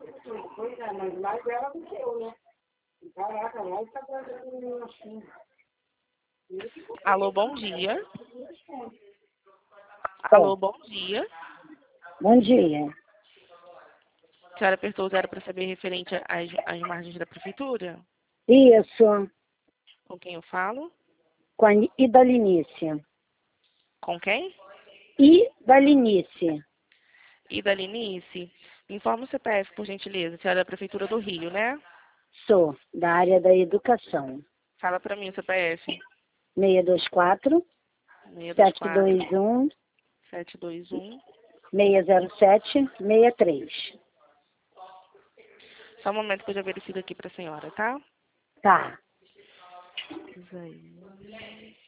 Pois é, mas mais dela do que eu, né? Caraca, mais tá trazendo assim. Alô, bom dia. É. Alô, bom dia. Bom dia. A senhora apertou o 0 para saber referente às margens da prefeitura? Isso, Com quem eu falo? com a Idalinice. Com quem? Idalinice. E da Linice? Informa o CPF, por gentileza. A senhora é da Prefeitura do Rio, né? Sou da área da educação. Fala para mim o CPF. 624 624 721 721. 607 63. Só um momento que eu já verifico aqui para a senhora, tá? Tá. Isso aí.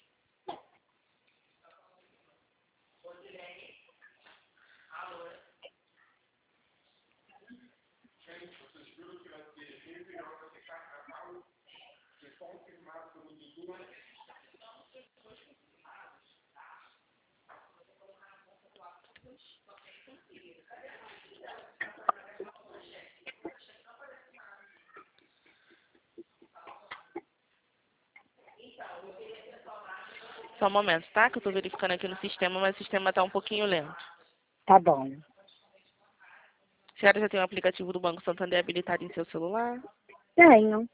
Só um momento, tá? Que eu tô verificando aqui no sistema, mas o sistema tá um pouquinho lento. Tá bom. A senhora já tem o aplicativo do Banco Santander habilitado em seu celular? Tenho.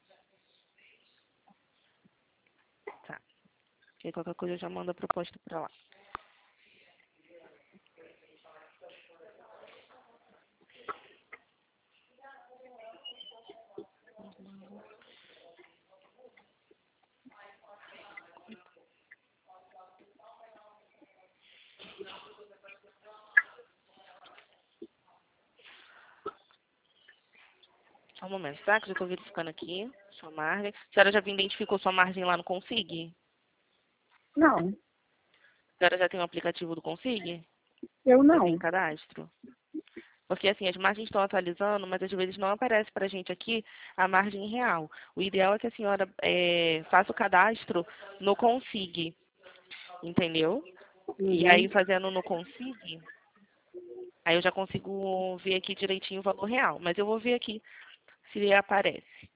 Tá. Porque qualquer coisa eu já mando a proposta para lá. Só um momento, tá? Que eu já tô verificando aqui. Sua margem. A senhora já identificou sua margem lá no Consig? Não, A senhora já tem o aplicativo do Consig? eu Já tem não. o cadastro? Porque assim, as margens estão atualizando, mas às vezes não aparece para a gente aqui a margem real. O ideal é que a senhora faça o cadastro no Consig, entendeu? E aí, fazendo no Consig, aí eu já consigo ver aqui direitinho o valor real. Mas eu vou ver aqui se aparece.